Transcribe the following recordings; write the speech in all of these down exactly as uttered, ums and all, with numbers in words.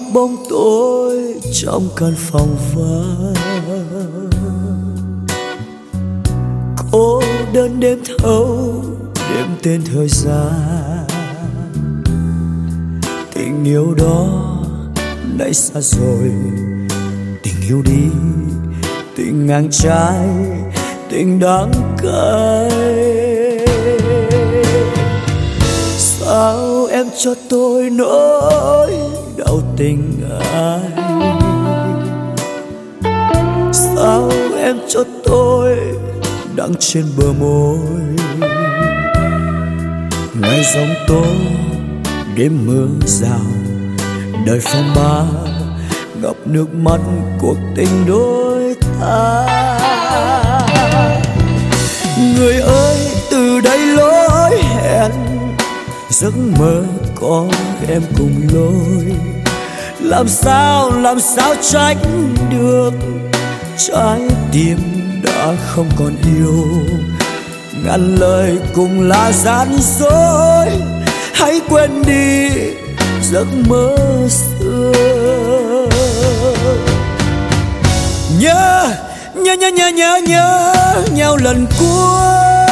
bóng tối trong căn phòng vắng. Cô đơn đêm thâu đêm tên thời gian. Tình yêu đó nay xa rồi, tình yêu đi, tình ngang trái, tình đắng cay. Sao em cho tôi nỗi đau tình ai? Sao em cho tôi đắng trên bờ môi? Ngày giông tố, đêm mưa rào, đời phong ba ngập nước mắt cuộc tình đôi ta. Người ơi, từ đây lối hẹn, giấc mơ có em cùng lối. Làm sao, làm sao tránh được, trái tim đã không còn yêu. Ngàn lời cùng là gian dối, hãy quên đi giấc mơ xưa. Nhớ, nhớ, nhớ, nhớ, nhớ, nhớ nhau lần cuối.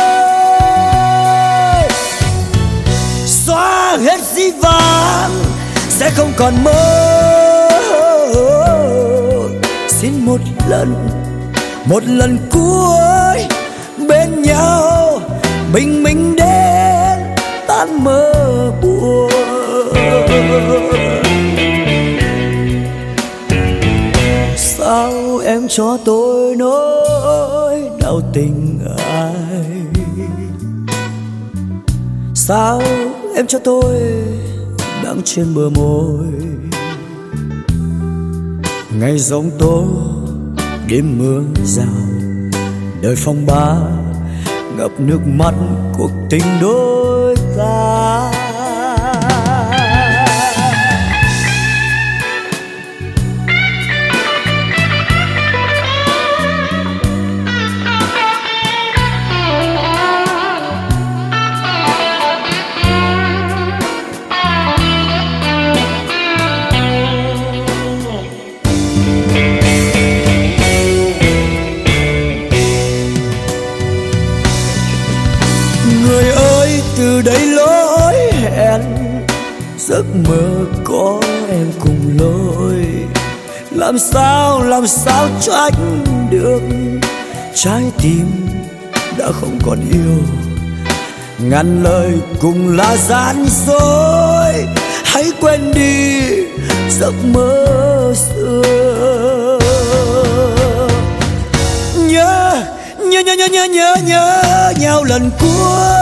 Xóa hết dĩ vãng, sẽ không còn mơ. Xin một lần, một lần cuối bên nhau, bình minh đến tan mơ buồn. Sao em cho tôi nỗi đau tình ai? Sao em cho tôi đắng trên bờ môi? Ngày giông tố, đêm mưa rào, đời phong ba ngập nước mắt cuộc tình đôi ta. Người ơi, từ đây lối hẹn, giấc mơ có em cùng lối. Làm sao, làm sao tránh được, trái tim đã không còn yêu. Ngàn lời cùng là gian dối, hãy quên đi giấc mơ xưa. Nhớ, nhớ, nhớ, nhớ, nhớ, nhớ, nhớ nhau lần cuối.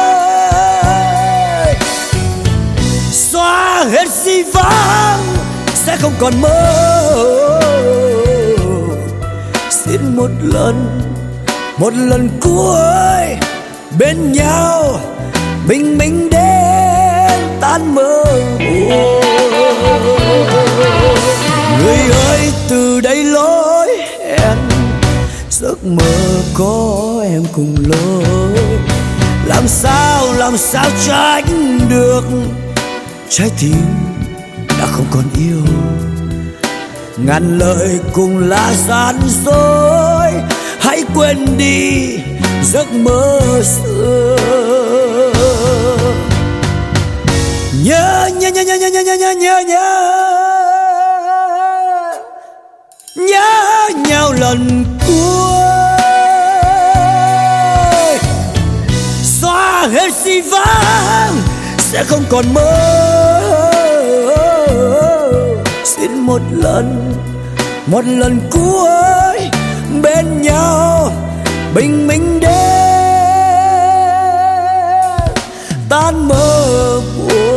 Xóa hết dĩ vãng, sẽ không còn mơ. Xin một lần, một lần cuối bên nhau, bình minh đến tan mơ buồn. Người ơi, từ đây lối hẹn, giấc mơ có em cùng lối. Làm sao, làm sao tránh được, trái tim đã không còn yêu. Ngàn lời cùng là gian dối, hãy quên đi giấc mơ xưa. Nhớ, nhớ, nhớ, nhớ, nhớ, nhớ, nhớ, nhớ, nhớ nhớ nhau lần cuối. Xóa hết dĩ vãng, sẽ không còn mơ. Xin một lần, một lần cuối bên nhau, bình minh đến tan mơ buồn.